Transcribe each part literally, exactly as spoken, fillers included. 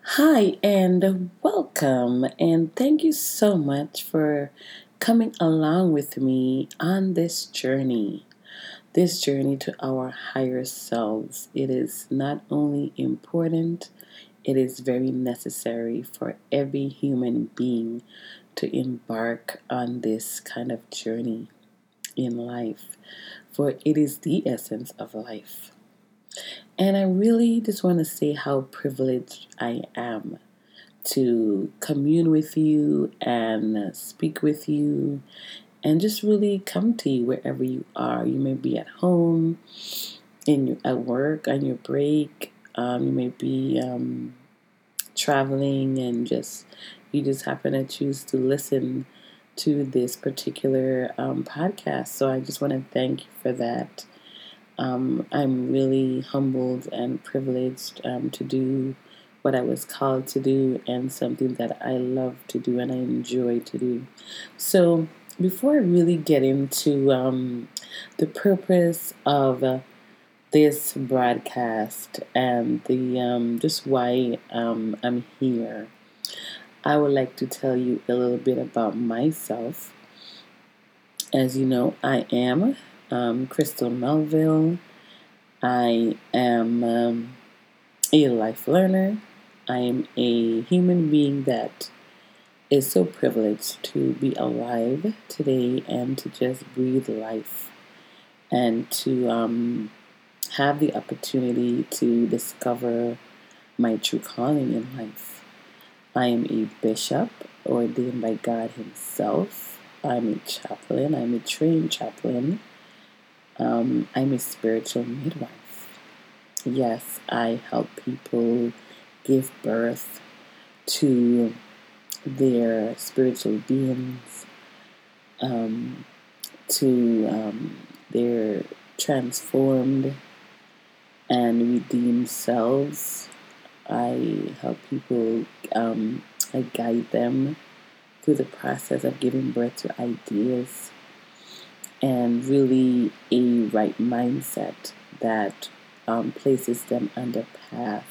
Hi, and welcome, and thank you so much for coming along with me on this journey. This journey to our higher selves. It is not only important, it is very necessary for every human being to embark on this kind of journey in life, for it is the essence of life. And I really just want to say how privileged I am to commune with you and speak with you and just really come to you wherever you are. You may be at home, in your, at work, on your break. Um, you may be um, traveling and just you just happen to choose to listen to this particular um, podcast. So I just want to thank you for that. Um, I'm really humbled and privileged um, to do what I was called to do and something that I love to do and I enjoy to do. So, before I really get into um, the purpose of uh, this broadcast and the um, just why um, I'm here, I would like to tell you a little bit about myself. As you know, I am um, Crystal Melville. I am um, a life learner. I am a human being that is so privileged to be alive today and to just breathe life and to um, have the opportunity to discover my true calling in life. I am a bishop ordained by God Himself. I'm a chaplain. I'm a trained chaplain. Um, I'm a spiritual midwife. Yes, I help people give birth to their spiritual beings, um, to um, their transformed and redeemed selves. I help people, um, I guide them through the process of giving birth to ideas and really a right mindset that um, places them on the path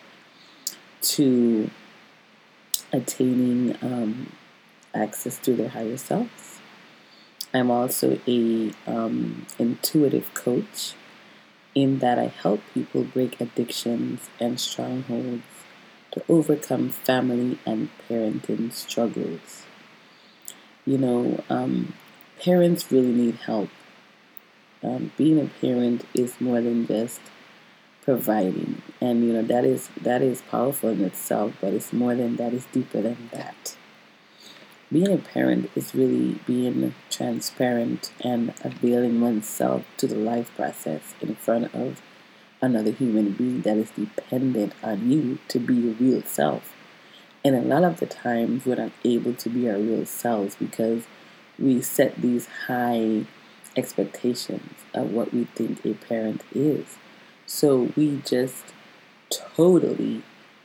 to attaining um, access to their higher selves. I'm also a um, intuitive coach in that I help people break addictions and strongholds to overcome family and parenting struggles. You know, um, parents really need help. Um, being a parent is more than just providing, and you know that is that is powerful in itself, but it's more than that. It's deeper than that. Being a parent is really being transparent and availing oneself to the life process in front of another human being that is dependent on you to be your real self. And a lot of the times we're not able to be our real selves because we set these high expectations of what we think a parent is. So we just totally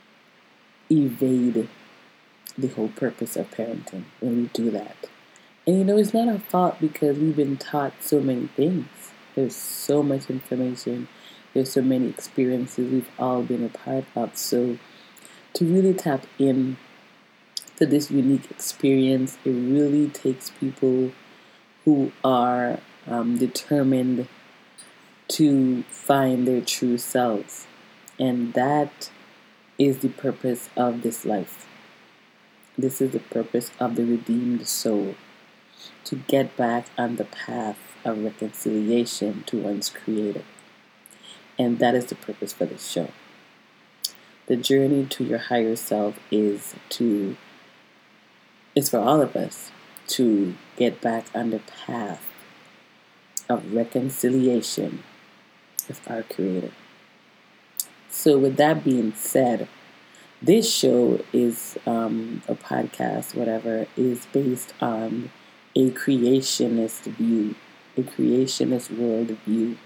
evade the whole purpose of parenting when we do that. And you know, it's not our fault because we've been taught so many things. There's so much information, there's so many experiences we've all been a part of. So to really tap in to this unique experience, it really takes people who are um, determined to find their true selves. And that is the purpose of this life. This is the purpose of the redeemed soul, to get back on the path of reconciliation to one's Creator. And that is the purpose for this show. The journey to your higher self is to is for all of us to get back on the path of reconciliation with our Creator. So, with that being said, this show is um, a podcast, whatever, is based on a creationist view, a creationist world view,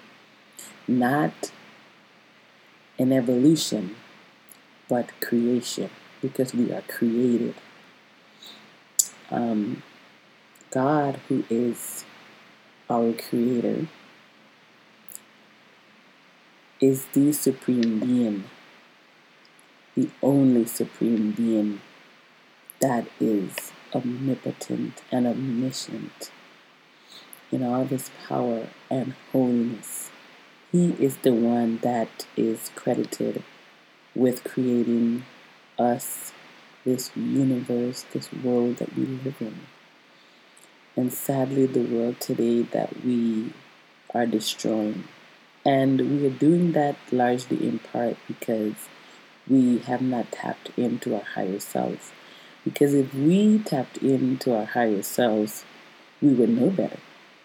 not an evolution, but creation, because we are created. Um, God, who is our Creator, is the supreme being, the only supreme being that is omnipotent and omniscient in all of his power and holiness. He is the one that is credited with creating us, this universe, this world that we live in. And sadly, the world today that we are destroying. And we are doing that largely in part because we have not tapped into our higher selves. Because if we tapped into our higher selves, we would know better.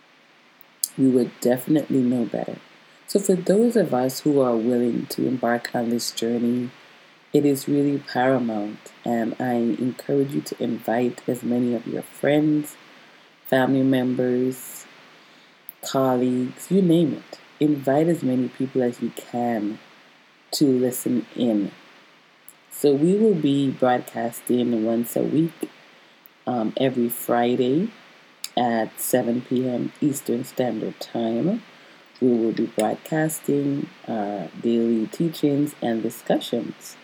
We would definitely know better. So for those of us who are willing to embark on this journey, it is really paramount. And I encourage you to invite as many of your friends, family members, colleagues, you name it. Invite as many people as you can to listen in. So we will be broadcasting once a week, um, every Friday at seven p.m. Eastern Standard Time. We will be broadcasting our daily teachings and discussions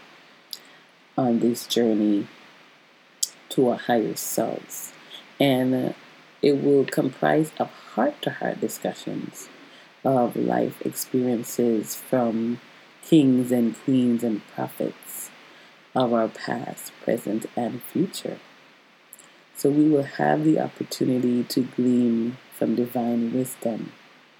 on this journey to our higher selves. And uh, it will comprise of heart-to-heart discussions of life experiences from kings and queens and prophets of our past, present, and future. So we will have the opportunity to glean from divine wisdom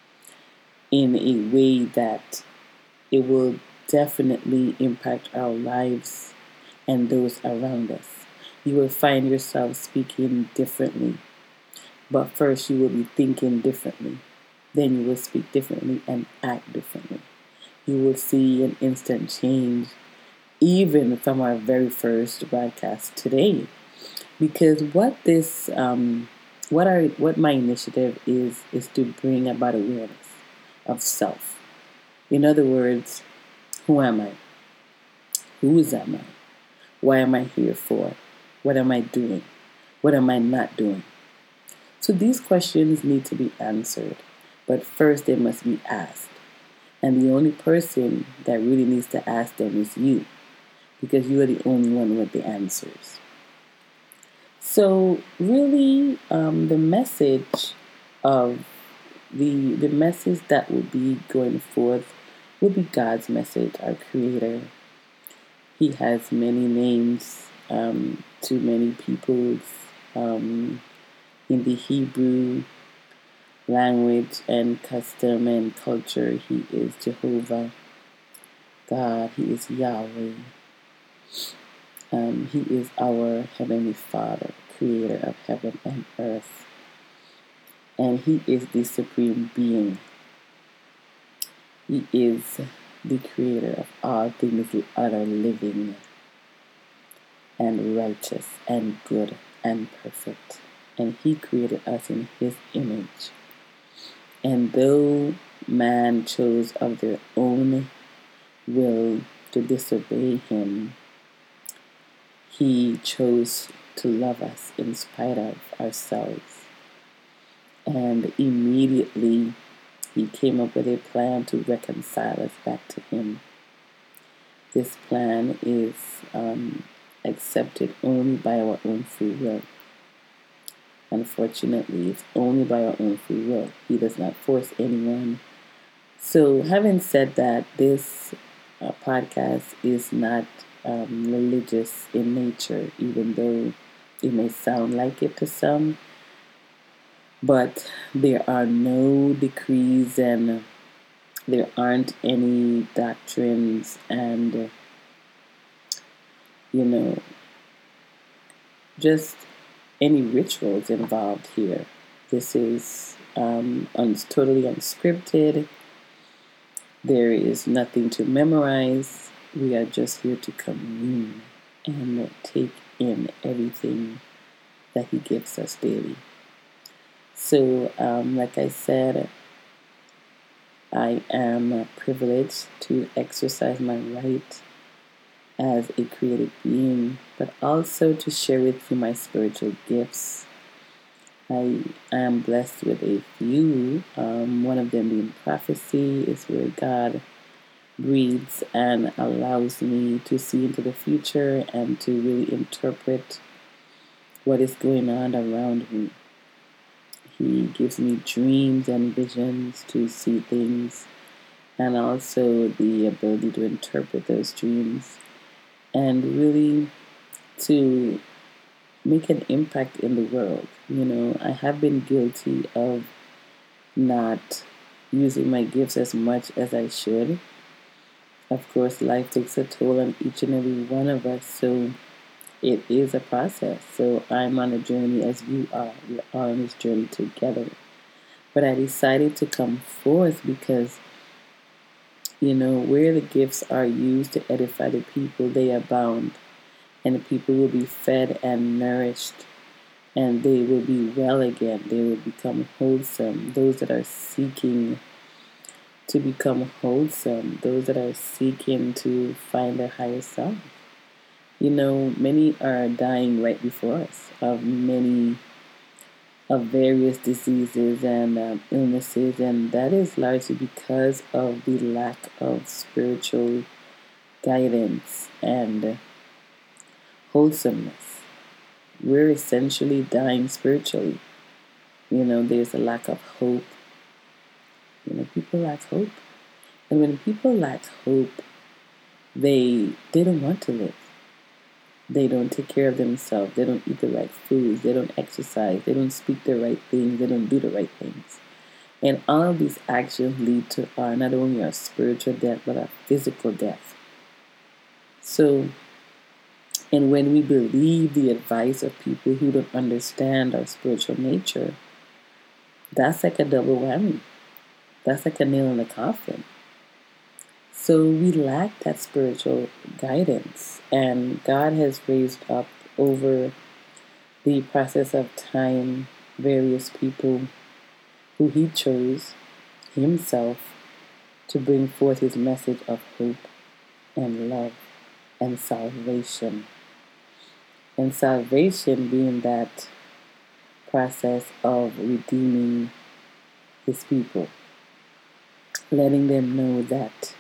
in a way that it will definitely impact our lives and those around us. You will find yourself speaking differently, but first you will be thinking differently. Then you will speak differently and act differently. You will see an instant change even from our very first broadcast today. Because what this, um, what our, what my initiative is, is to bring about awareness of self. In other words, who am I? Whose am I? Why am I here for? What am I doing? What am I not doing? So these questions need to be answered, but first they must be asked. And the only person that really needs to ask them is you, because you are the only one with the answers. So really, um, the message of the the message that will be going forth will be God's message, our Creator. He has many names um, to many peoples um, in the Hebrew language and custom and culture. He is Jehovah God. He is Yahweh. Um, he is our Heavenly Father, Creator of heaven and earth. And He is the Supreme Being. He is the Creator of all things that are living and righteous and good and perfect. And He created us in His image. And though man chose of their own will to disobey Him, He chose to love us in spite of ourselves. And immediately He came up with a plan to reconcile us back to Him. This plan is um, accepted only by our own free will. Unfortunately, it's only by our own free will. He does not force anyone. So, having said that, this uh, podcast is not um, religious in nature, even though it may sound like it to some. But there are no decrees and there aren't any doctrines and, you know, just any rituals involved here. This is um, un- totally unscripted. There is nothing to memorize. We are just here to commune and take in everything that He gives us daily. So, um, like I said, I am privileged to exercise my right as a created being, but also to share with you my spiritual gifts. I am blessed with a few. Um, one of them being prophecy is where God breathes and allows me to see into the future and to really interpret what is going on around me. He gives me dreams and visions to see things, and also the ability to interpret those dreams and really to make an impact in the world. You know, I have been guilty of not using my gifts as much as I should. Of course, life takes a toll on each and every one of us, so it is a process. So I'm on a journey as you are. We're all on this journey together. But I decided to come forth because, you know, where the gifts are used to edify the people, they abound. And the people will be fed and nourished. And they will be well again. They will become wholesome. Those that are seeking to become wholesome. Those that are seeking to find their higher self. You know, many are dying right before us of many of various diseases and um, illnesses, and that is largely because of the lack of spiritual guidance and wholesomeness. We're essentially dying spiritually. You know, there's a lack of hope. You know, people lack hope. And when people lack hope, they they don't want to live. They don't take care of themselves. They don't eat the right foods. They don't exercise. They don't speak the right things. They don't do the right things. And all of these actions lead to our not only our spiritual death, but our physical death. So, and when we believe the advice of people who don't understand our spiritual nature, that's like a double whammy. That's like a nail in the coffin. So we lack that spiritual guidance, and God has raised up over the process of time various people who He chose Himself to bring forth His message of hope and love and salvation. And salvation being that process of redeeming His people, letting them know that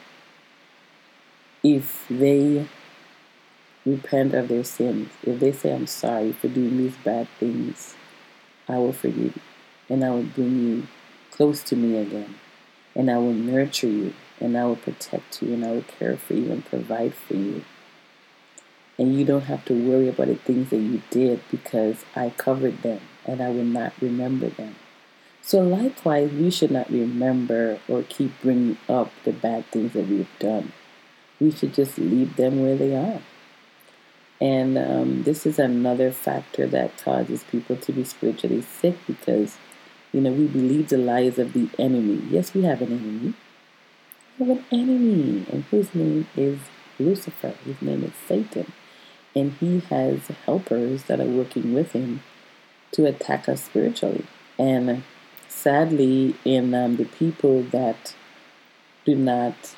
if they repent of their sins, if they say, I'm sorry for doing these bad things, I will forgive you. And I will bring you close to me again. And I will nurture you. And I will protect you. And I will care for you and provide for you. And you don't have to worry about the things that you did because I covered them. And I will not remember them. So likewise, we should not remember or keep bringing up the bad things that we've done. We should just leave them where they are. And um, this is another factor that causes people to be spiritually sick because, you know, we believe the lies of the enemy. Yes, we have an enemy. We have an enemy, and his name is Lucifer. His name is Satan. And he has helpers that are working with him to attack us spiritually. And sadly, in um, the people that do not,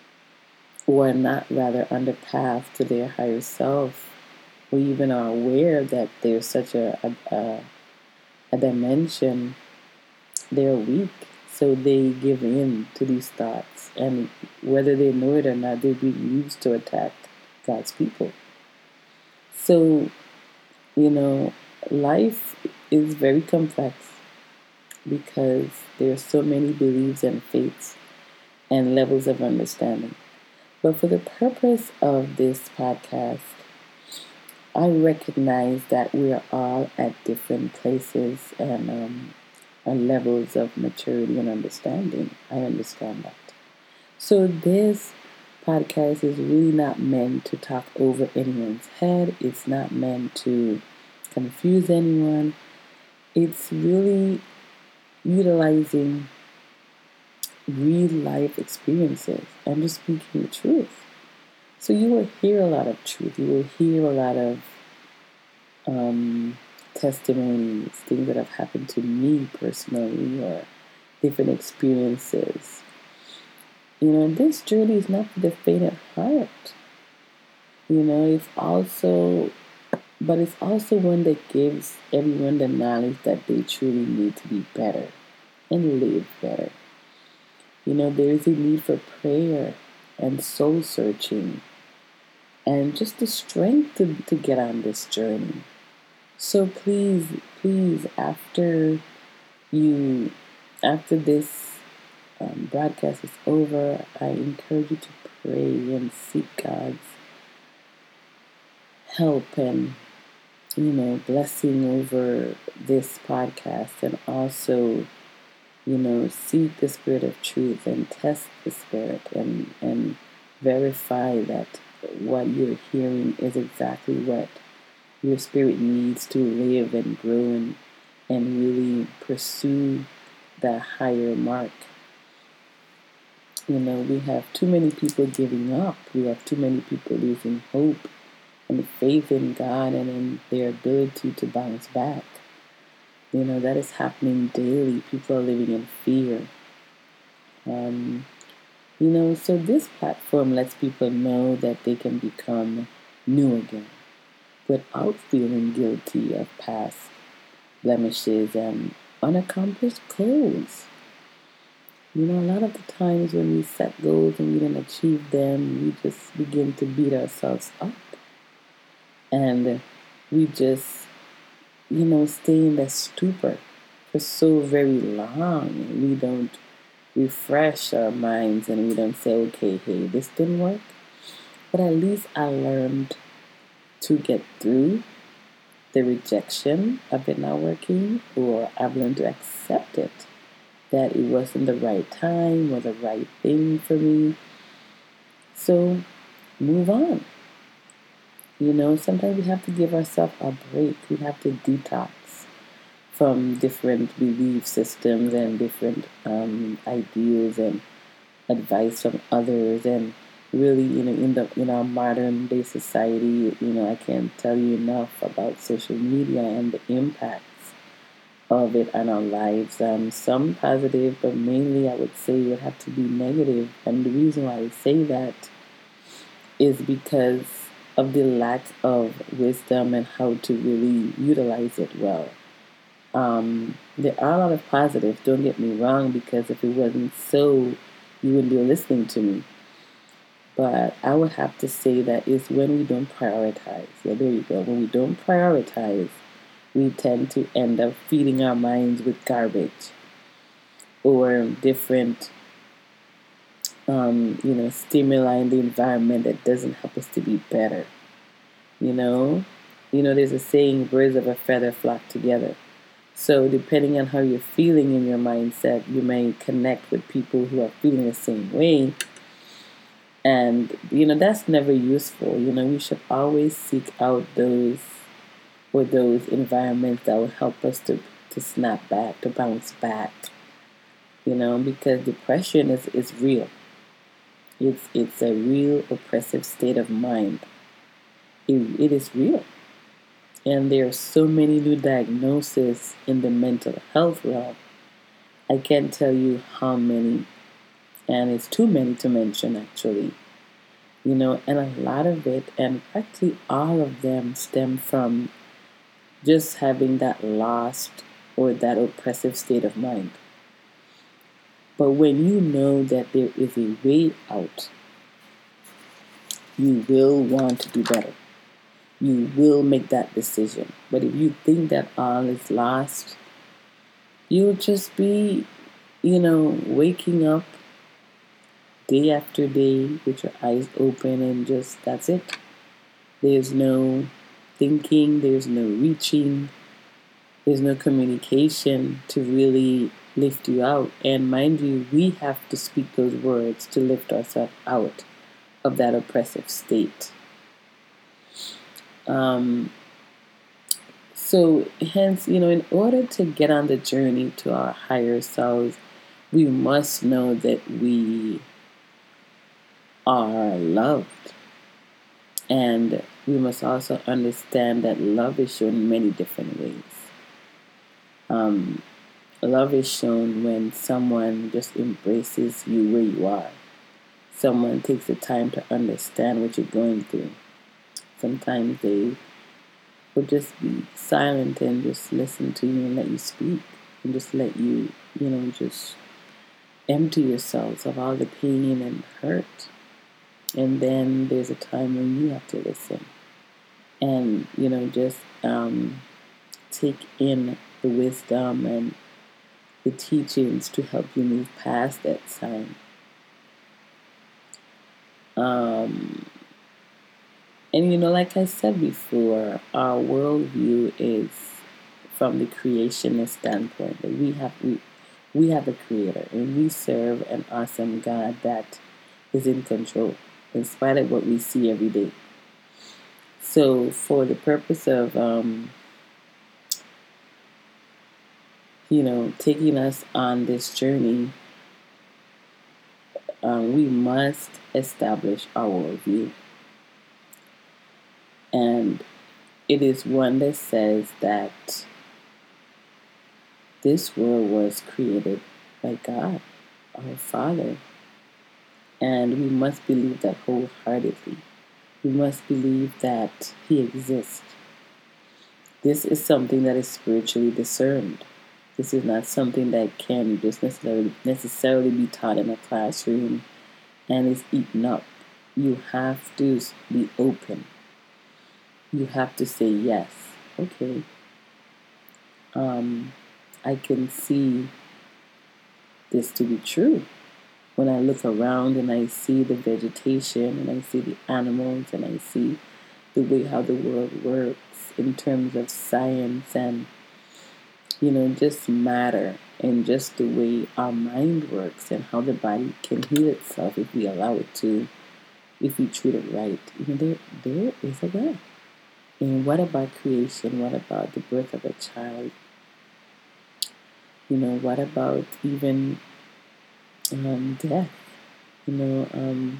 or are not rather on the path to their higher self, or even are aware that there's such a, a, a, a dimension, they're weak. So they give in to these thoughts. And whether they know it or not, they're being used to attack God's people. So, you know, life is very complex because there are so many beliefs and faiths and levels of understanding. But for the purpose of this podcast, I recognize that we are all at different places and, um, and levels of maturity and understanding. I understand that. So this podcast is really not meant to talk over anyone's head. It's not meant to confuse anyone. It's really utilizing real life experiences. I'm just speaking the truth. So you will hear a lot of truth. You will hear a lot of um, testimonies, things that have happened to me personally, or different experiences. You know, this journey is not for the faint of heart. You know, it's also, but it's also one that gives everyone the knowledge that they truly need to be better and live better. You know, there is a need for prayer. and soul searching and just the strength to, to get on this journey. So please, please, after you, after this um, broadcast is over, I encourage you to pray and seek God's help and, you know, blessing over this podcast, and also, you know, seek the spirit of truth and test the spirit and, and verify that what you're hearing is exactly what your spirit needs to live and grow and, and really pursue that higher mark. You know, we have too many people giving up. We have too many people losing hope and faith in God and in their ability to bounce back. You know, that is happening daily. People are living in fear. Um, you know, so this platform lets people know that they can become new again without feeling guilty of past blemishes and unaccomplished goals. You know, a lot of the times when we set goals and we don't achieve them, we just begin to beat ourselves up. And we just, you know, stay in that stupor for so very long. We don't refresh our minds and we don't say, okay, hey, this didn't work. But at least I learned to get through the rejection of it not working, or I've learned to accept it, that it wasn't the right time or the right thing for me. So move on. You know, sometimes we have to give ourselves a break. We have to detox from different belief systems and different um, ideals and advice from others. And really, you know, in the in our modern day society, you know, I can't tell you enough about social media and the impacts of it on our lives. Um, some positive, but mainly I would say it would have to be negative. And the reason why I say that is because of the lack of wisdom and how to really utilize it well. Um, there are a lot of positives, don't get me wrong, because if it wasn't so, you wouldn't be listening to me. But I would have to say that it's when we don't prioritize. Yeah, there you go. When we don't prioritize, we tend to end up feeding our minds with garbage or different, um, you know, stimuli in the environment that doesn't help us to be better. You know, you know, there's a saying, birds of a feather flock together. So depending on how you're feeling in your mindset, you may connect with people who are feeling the same way. And, you know, that's never useful. You know, we should always seek out those or those environments that will help us to, to snap back, to bounce back. You know, because depression is, is real. It's it's a real oppressive state of mind. It, it is real. And there are so many new diagnoses in the mental health realm. I can't tell you how many, and it's too many to mention actually. You know, and a lot of it, and practically all of them, stem from just having that lost or that oppressive state of mind. But when you know that there is a way out, you will want to do better. You will make that decision. But if you think that all is lost, you'll just be, you know, waking up day after day with your eyes open and just that's it. There's no thinking, there's no reaching, there's no communication to really lift you out. And mind you, we have to speak those words to lift ourselves out of that oppressive state. Um, so, hence, you know, in order to get on the journey to our higher selves, we must know that we are loved. And we must also understand that love is shown in many different ways. Um, love is shown when someone just embraces you where you are. Someone takes the time to understand what you're going through. Sometimes they will just be silent and just listen to you and let you speak and just let you, you know, just empty yourselves of all the pain and hurt. And then there's a time when you have to listen and, you know, just um, take in the wisdom and the teachings to help you move past that time. Um, and, you know, like I said before, our worldview is from the creationist standpoint. That we have we, we have a creator and we serve an awesome God that is in control in spite of what we see every day. So for the purpose of um, you know, taking us on this journey, um, we must establish our worldview. And it is one that says that this world was created by God, our Father. And we must believe that wholeheartedly. We must believe that He exists. This is something that is spiritually discerned. This is not something that can just necessarily, necessarily be taught in a classroom and is eaten up. You have to be open. You have to say yes. Okay. Um, I can see this to be true. When I look around and I see the vegetation and I see the animals and I see the way how the world works in terms of science and, you know, just matter and just the way our mind works and how the body can heal itself if we allow it to, if we treat it right. You know, there, there is a God. And what about creation? What about the birth of a child? You know, what about even um, death? You know, um,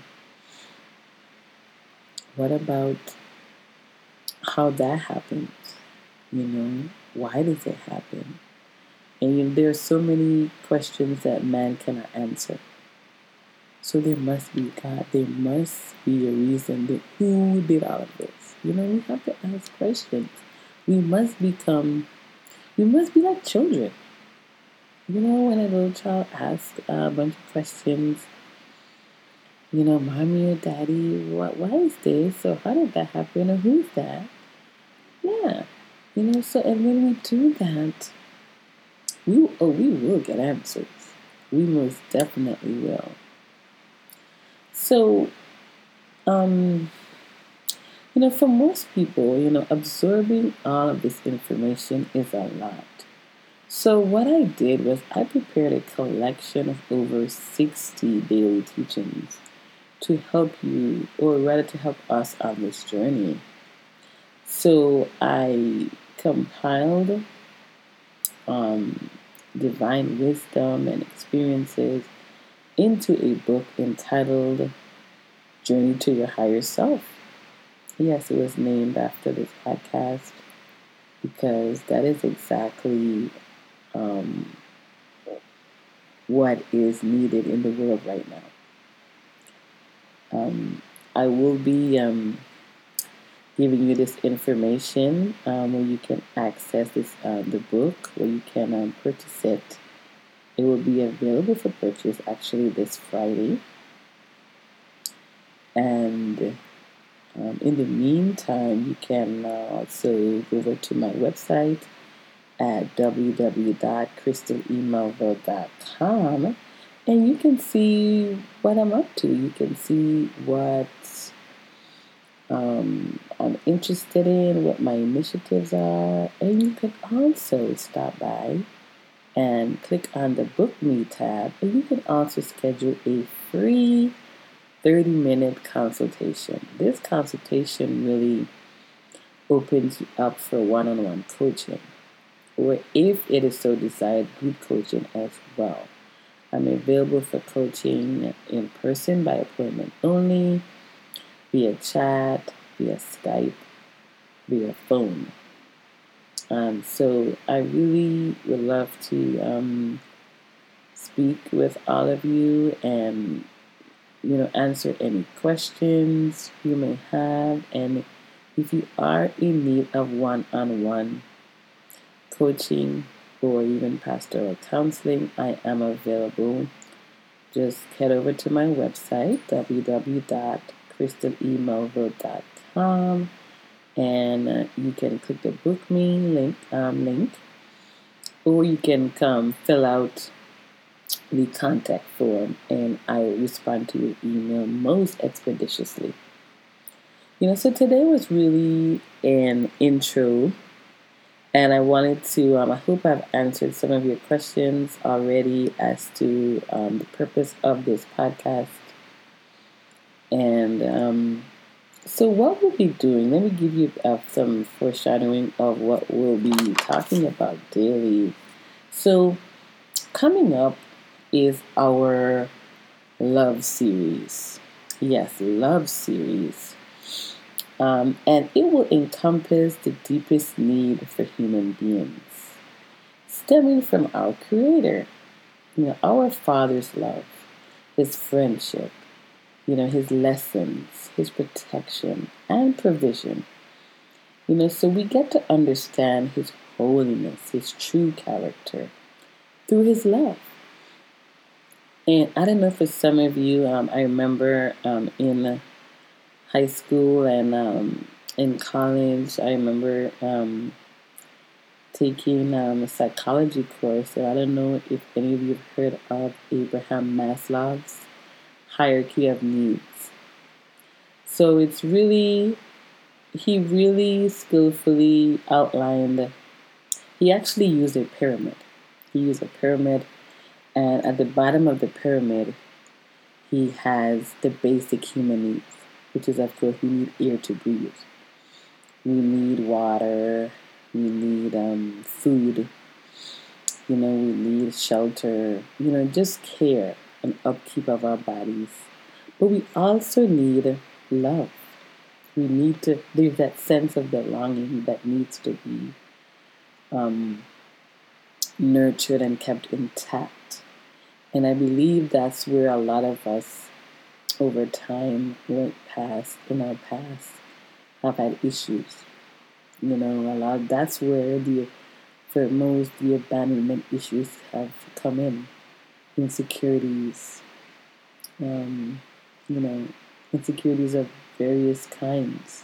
what about how that happens? You know, why does it happen? And you know, there are so many questions that man cannot answer. So there must be God. There must be a reason that who did all of this. You know, we have to ask questions. We must become, we must be like children. You know, when a little child asks a bunch of questions, you know, mommy or daddy, what, why is this? Or how did that happen? Or who's that? Yeah. You know, so, and when we do that, we, oh, we will get answers. We most definitely will. So, um, you know, for most people, you know, absorbing all of this information is a lot. So what I did was I prepared a collection of over sixty daily teachings to help you, or rather to help us on this journey. So I compiled um, divine wisdom and experiences into a book entitled Journey to Your Higher Self. Yes, it was named after this podcast because that is exactly um, what is needed in the world right now. Um, I will be um, giving you this information um, where you can access this uh, the book, where you can um, purchase it. It will be available for purchase actually this Friday. And um, in the meantime, you can uh, also go over to my website at w w w dot crystal e melville dot com and you can see what I'm up to. You can see what um, I'm interested in, what my initiatives are, and you can also stop by and click on the Book Me tab, and you can also schedule a free thirty minute consultation. This consultation really opens you up for one on one coaching, or if it is so desired, group coaching as well. I'm available for coaching in person by appointment only, via chat, via Skype, via phone. Um, so I really would love to um, speak with all of you and, you know, answer any questions you may have. And if you are in need of one-on-one coaching or even pastoral counseling, I am available. Just head over to my website, w w w dot crystal e melville dot com, and uh, you can click the book me link, um, link, or you can come fill out the contact form, and I will respond to your email most expeditiously. You know, so today was really an intro, and I wanted to, um, I hope I've answered some of your questions already as to um, the purpose of this podcast. And um, so, what we'll be doing, let me give you uh, some foreshadowing of what we'll be talking about daily. So, coming up is our love series. Yes, love series. Um, and it will encompass the deepest need for human beings, stemming from our Creator, you know, our Father's love, His friendship, you know, His lessons, His protection, and provision. You know, so we get to understand His holiness, His true character through His love. And I don't know, for some of you, um, I remember um, in high school and um, in college, I remember um, taking um, a psychology course. And I don't know if any of you have heard of Abraham Maslow's hierarchy of needs. So it's really, he really skillfully outlined, he actually used a pyramid. He used a pyramid, and at the bottom of the pyramid, he has the basic human needs, which is, of course, we need air to breathe. We need water. We need um, food. You know, we need shelter. You know, just care and upkeep of our bodies. But we also need love. We need to, there's that sense of belonging that needs to be um, nurtured and kept intact. And I believe that's where a lot of us over time went past, in our past, have had issues. You know, a lot, that's where the, for most, the abandonment issues have come in. Insecurities, um, you know, insecurities of various kinds,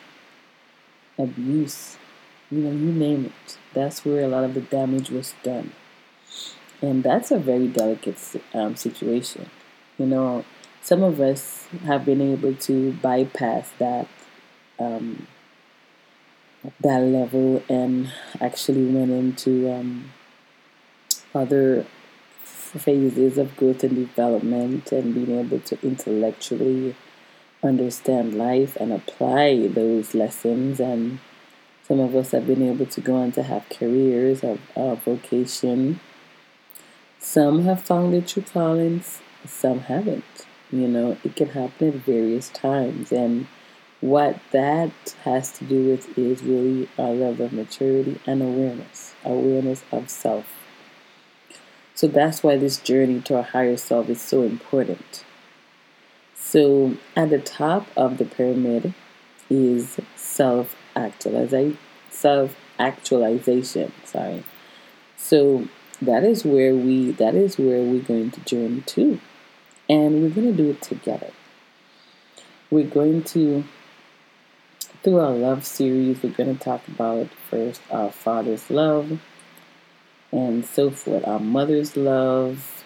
abuse, you know, you name it. That's where a lot of the damage was done. And that's a very delicate um, situation. You know, some of us have been able to bypass that um, that level and actually went into um, other phases of growth and development and being able to intellectually understand life and apply those lessons. And some of us have been able to go on to have careers of uh, vocation. Some have found their true callings, some haven't. You know, it can happen at various times. And what that has to do with is really our level of maturity and awareness, awareness of self. So that's why this journey to our higher self is so important. So at the top of the pyramid is self-actualization. Self-actualization. Sorry. So that is where we. That is where we're going to journey to, and we're going to do it together. We're going to, through our love series, we're going to talk about first our Father's love, and so forth. Our mother's love.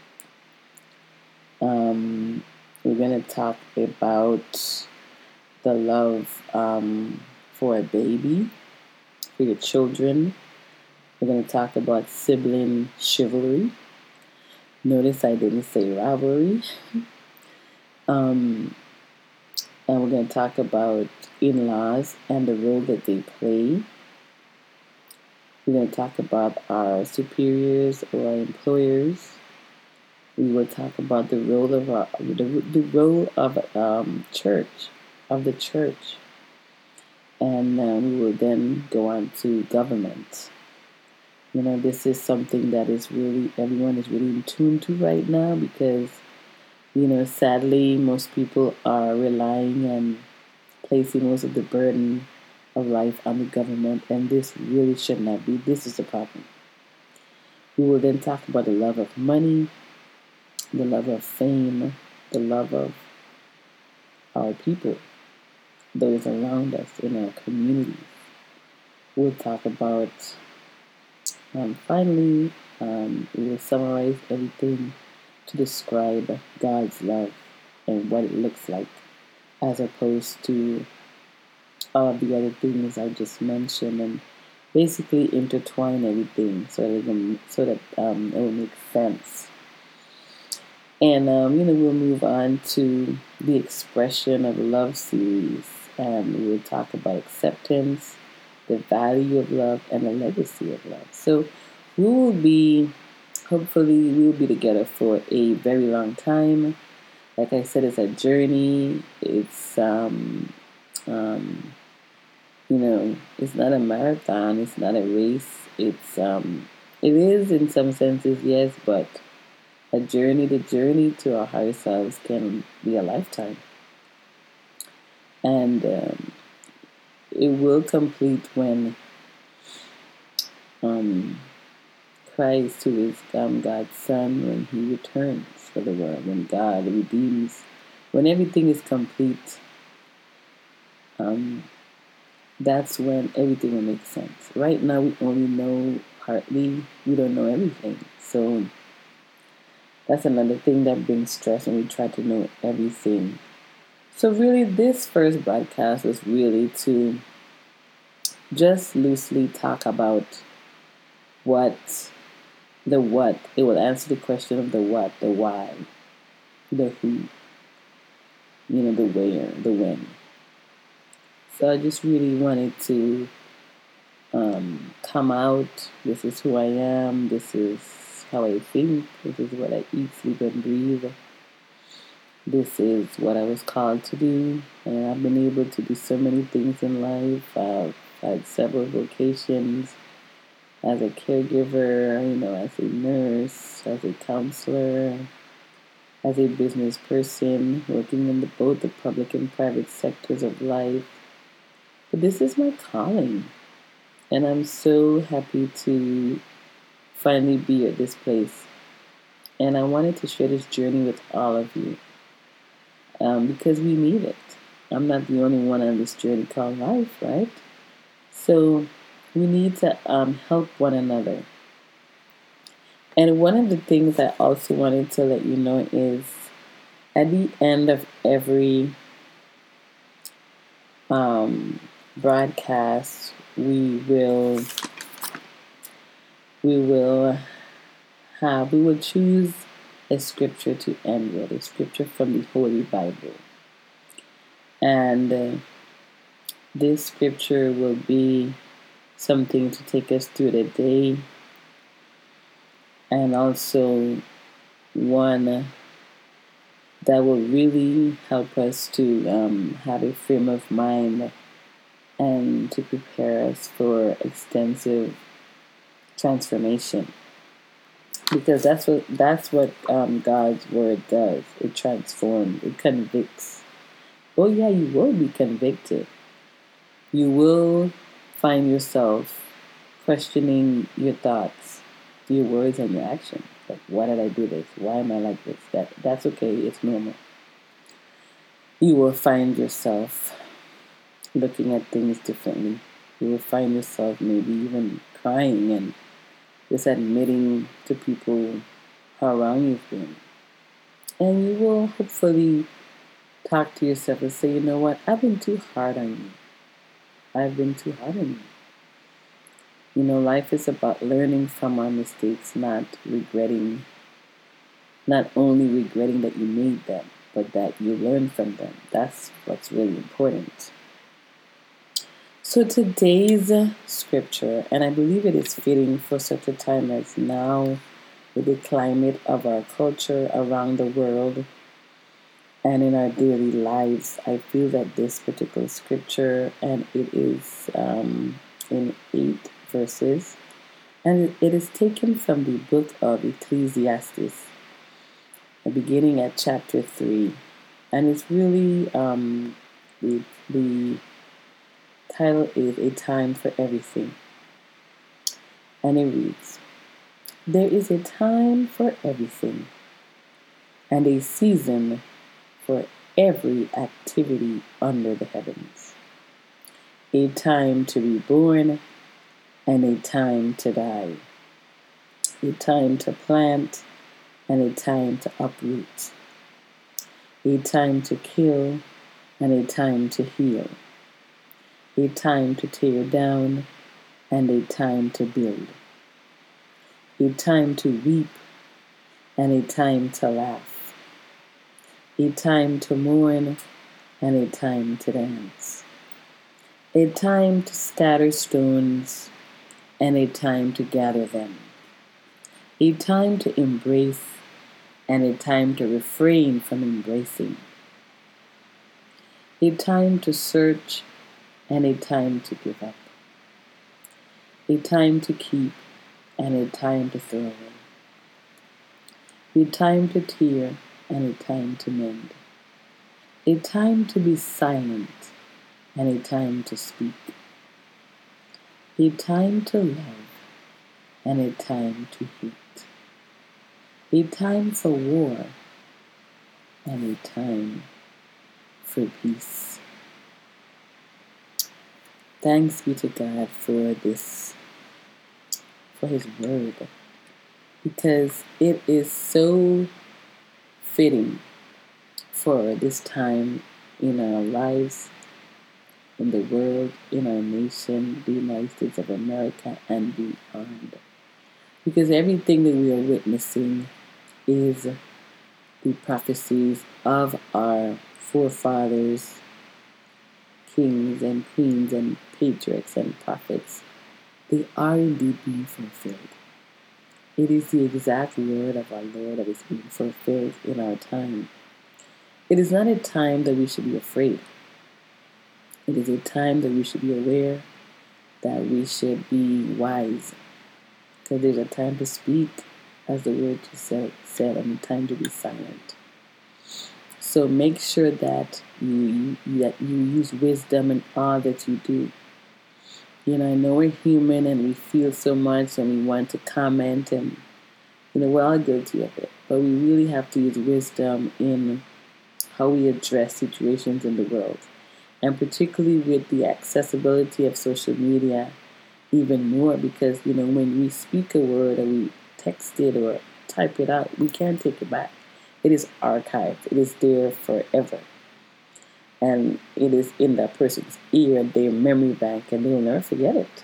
Um, we're going to talk about the love um, for a baby, for your children. We're going to talk about sibling chivalry. Notice I didn't say rivalry. Um, and we're going to talk about in-laws and the role that they play. We're going to talk about our superiors or our employers. We will talk about the role of our, the, the role of um, church, of the church. And uh, we will then go on to government. You know, this is something that is really, everyone is really in tune to right now because, you know, sadly, most people are relying and placing most of the burden of life on the government, and this really should not be. This is the problem. We will then talk about the love of money, the love of fame, the love of our people, those around us in our communities. We'll talk about, um, finally, um, we will summarize everything to describe God's love and what it looks like, as opposed to all of the other things I just mentioned, and basically intertwine everything so that it can, so that um, it will make sense. And um, you know, we'll move on to the expression of love series, and we'll talk about acceptance, the value of love, and the legacy of love. So we will be, hopefully, we will be together for a very long time. Like I said, it's a journey. It's um, um, you know, it's not a marathon. It's not a race. It's um, it is in some senses, yes, but a journey, the journey to our higher selves can be a lifetime. And um, it will complete when um, Christ, who is um, God's Son, when He returns for the world, when God redeems, when everything is complete, um, that's when everything will make sense. Right now, we only know partly, we don't know everything. So that's another thing that brings stress when we try to know everything. So, really, this first broadcast was really to just loosely talk about what, the what. It will answer the question of the what, the why, the who, you know, the where, the when. So, I just really wanted to um, come out. This is who I am. This is how I think. This is what I eat, sleep, and breathe. This is what I was called to do, and I've been able to do so many things in life. I've had several vocations as a caregiver, you know, as a nurse, as a counselor, as a business person, working in the, both the public and private sectors of life. But this is my calling, and I'm so happy to finally be at this place. And I wanted to share this journey with all of you. Um, because we need it. I'm not the only one on this journey called life, right? So we need to um, help one another. And one of the things I also wanted to let you know is at the end of every um, broadcast, we will we will have we will choose a scripture to end with, a scripture from the Holy Bible. And uh, this scripture will be something to take us through the day, and also one that will really help us to um, have a frame of mind and to prepare us for extensive transformation. Because that's what that's what um, God's word does. It transforms. It convicts. Oh yeah, you will be convicted. You will find yourself questioning your thoughts, your words, and your actions. Like, why did I do this? Why am I like this? That that's okay. It's normal. You will find yourself looking at things differently. You will find yourself maybe even crying and just admitting to people how wrong you've been. And you will hopefully talk to yourself and say, you know what? I've been too hard on you. I've been too hard on you. You know, life is about learning from our mistakes, not regretting, not only regretting that you made them, but that you learn from them. That's what's really important. So today's scripture, and I believe it is fitting for such a time as now, with the climate of our culture around the world and in our daily lives, I feel that this particular scripture, and it is um, in eight verses, and it is taken from the book of Ecclesiastes, beginning at chapter three. And it's really, um, the, the title is A Time for Everything. And it reads, there is a time for everything, and a season for every activity under the heavens. A time to be born and a time to die. A time to plant and a time to uproot. A time to kill and a time to heal. A time to tear down and a time to build. A time to weep and a time to laugh. A time to mourn and a time to dance. A time to scatter stones and a time to gather them. A time to embrace and a time to refrain from embracing. A time to search and a time to give up. A time to keep and a time to throw away. A time to tear and a time to mend. A time to be silent and a time to speak. A time to love and a time to hate. A time for war and a time for peace. Thanks be to God for this, for His word, because it is so fitting for this time in our lives, in the world, in our nation, the United States of America, and beyond. Because everything that we are witnessing is the prophecies of our forefathers, kings and queens and patriarchs and prophets. They are indeed being fulfilled. It is the exact word of our Lord that is being fulfilled in our time. It is not a time that we should be afraid. It is a time that we should be aware, that we should be wise. Because there's a time to speak, as the word just said, said, and a time to be silent. So make sure that you, you that you use wisdom in all that you do. You know, I know we're human and we feel so much and we want to comment, and you know, we're all guilty of it. But we really have to use wisdom in how we address situations in the world. And particularly with the accessibility of social media, even more, because you know, when we speak a word or we text it or type it out, we can't take it back. It is archived. It is there forever. And it is in that person's ear, their memory bank, and they will never forget it.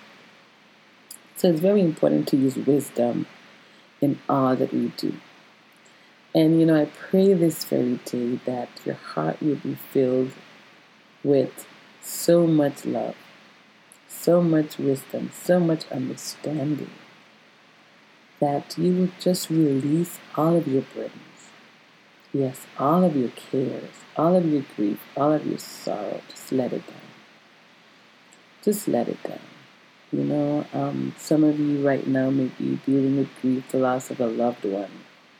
So it's very important to use wisdom in all that we do. And you know, I pray this very day that your heart will be filled with so much love, so much wisdom, so much understanding, that you will just release all of your burdens. Yes, all of your cares, all of your grief, all of your sorrow. Just let it down. Just let it down. You know, um, some of you right now may be dealing with grief, the loss of a loved one.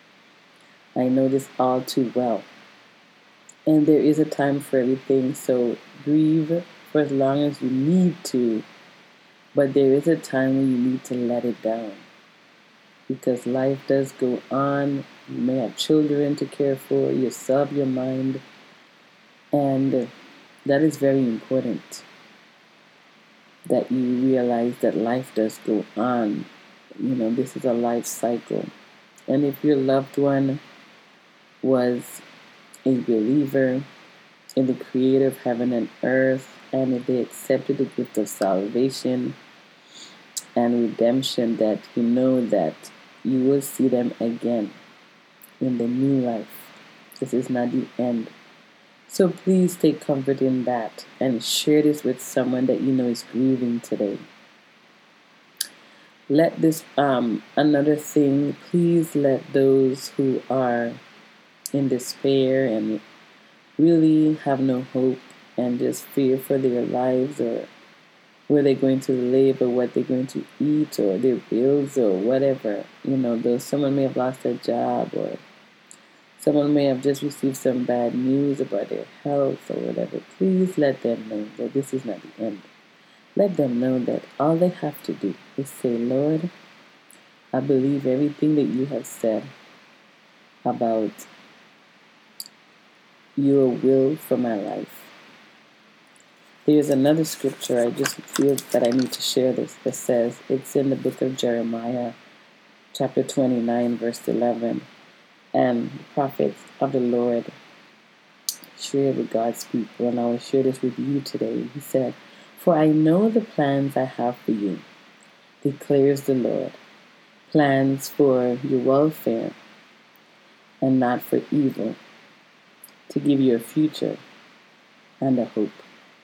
I know this all too well. And there is a time for everything, so grieve for as long as you need to. But there is a time when you need to let it down. Because life does go on. You may have children to care for, yourself, your mind. And that is very important, that you realize that life does go on. You know, this is a life cycle. And if your loved one was a believer in the creator of heaven and earth, and if they accepted the gift of salvation and redemption, that you know that you will see them again in the new life. This is not the end. So please take comfort in that and share this with someone that you know is grieving today. Let this, um, another thing, please let those who are in despair and really have no hope and just fear for their lives, or where they're going to live, or what they're going to eat, or their bills, or whatever. You know, though someone may have lost their job, or someone may have just received some bad news about their health or whatever. Please let them know that this is not the end. Let them know that all they have to do is say, Lord, I believe everything that you have said about your will for my life. There's another scripture I just feel that I need to share this that says, it's in the book of Jeremiah, chapter twenty-nine, verse eleven. And the prophets of the Lord share with God's people, and I will share this with you today. He said, "For I know the plans I have for you, declares the Lord, plans for your welfare and not for evil, to give you a future and a hope."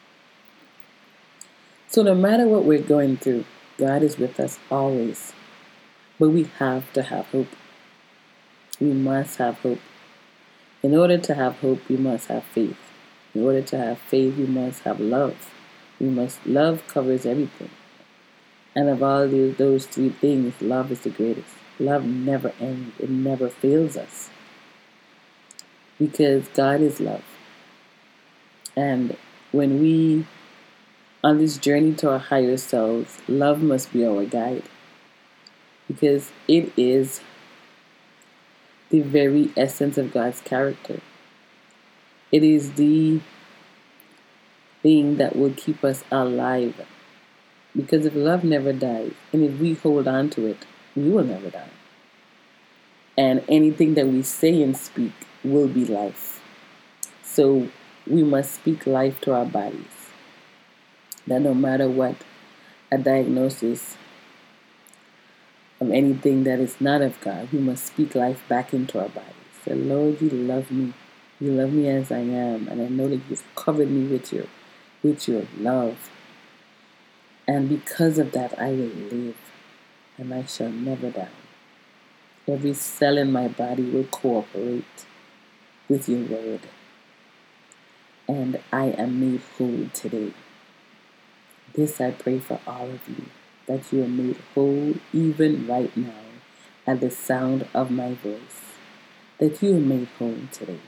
So no matter what we're going through, God is with us always. But we have to have hope. We must have hope. In order to have hope, we must have faith. In order to have faith, we must have love. We must love covers everything. And of all these, those three things, love is the greatest. Love never ends. It never fails us. Because God is love. And when we, on this journey to our higher selves, love must be our guide. Because it is the very essence of God's character. It is the thing that will keep us alive. Because if love never dies, and if we hold on to it, we will never die. And anything that we say and speak will be life. So we must speak life to our bodies. That no matter what a diagnosis of anything that is not of God, we must speak life back into our bodies. Say, "Lord, you love me. You love me as I am, and I know that you've covered me with your, with your love. And because of that, I will live, and I shall never die. Every cell in my body will cooperate with your word, and I am made whole today." This I pray for all of you, that you are made whole even right now at the sound of my voice, that you are made whole today.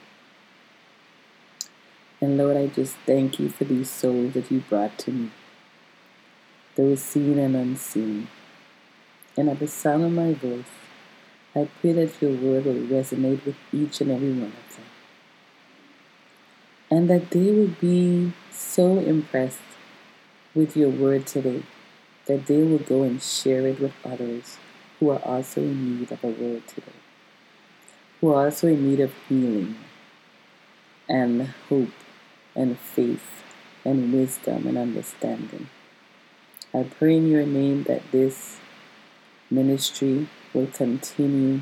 And Lord, I just thank you for these souls that you brought to me, those seen and unseen. And at the sound of my voice, I pray that your word will resonate with each and every one of them. And that they will be so impressed with your word today that they will go and share it with others who are also in need of a word today, who are also in need of healing and hope and faith and wisdom and understanding. I pray in your name that this ministry will continue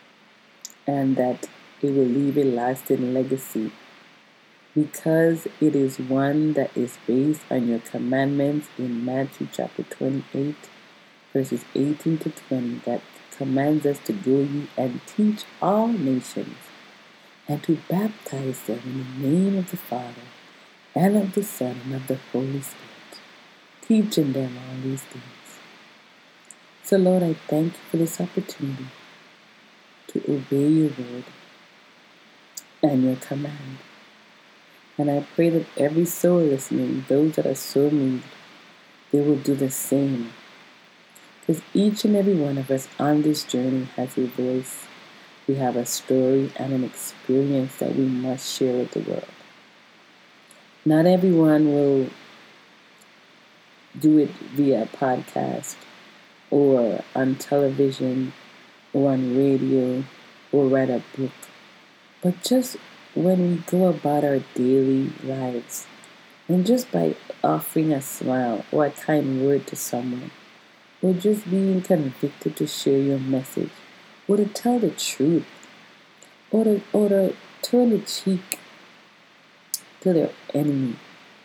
and that it will leave a lasting legacy, because it is one that is based on your commandments in Matthew chapter twenty-eight, verses eighteen to twenty, that commands us to go ye and teach all nations, and to baptize them in the name of the Father, and of the Son, and of the Holy Spirit, teaching them all these things. So Lord, I thank you for this opportunity to obey your word and your command. And I pray that every soul listening, those that are so moved, they will do the same. Because each and every one of us on this journey has a voice. We have a story and an experience that we must share with the world. Not everyone will do it via podcast or on television or on radio or write a book. But just when we go about our daily lives, and just by offering a smile or a kind word to someone, or just being convicted to share your message, or to tell the truth, or to, or to turn the cheek to their enemy.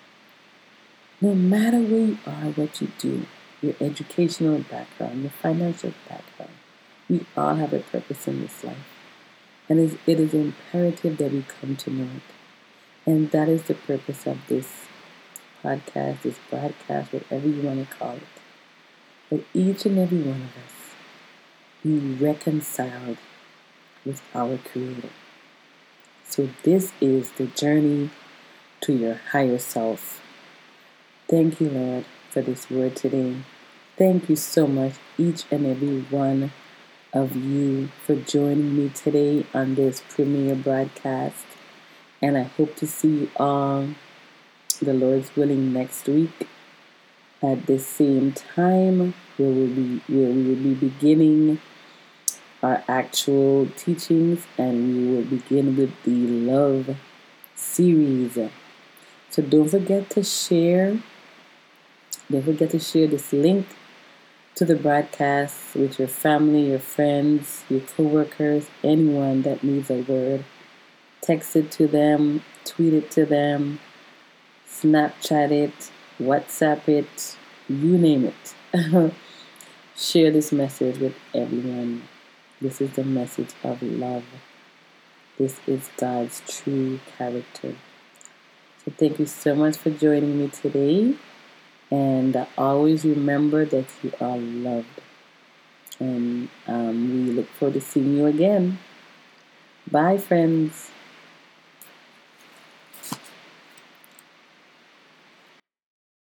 No matter where you are, what you do, your educational background, your financial background, we all have a purpose in this life. And it is imperative that we come to know it. And that is the purpose of this podcast, this broadcast, whatever you want to call it. That each and every one of us be reconciled with our Creator. So this is the journey to your higher self. Thank you, Lord, for this word today. Thank you so much, each and every one of you, for joining me today on this premiere broadcast. And I hope to see you all, the Lord's willing, next week at the same time, where we'll be where we will be beginning our actual teachings, and we will begin with the love series. So don't forget to share. Don't forget to share this link to the broadcast with your family, your friends, your coworkers, anyone that needs a word. Text it to them, tweet it to them, Snapchat it, WhatsApp it, you name it. Share this message with everyone. This is the message of love. This is God's true character. So thank you so much for joining me today. And always remember that you are loved. And um, we look forward to seeing you again. Bye, friends.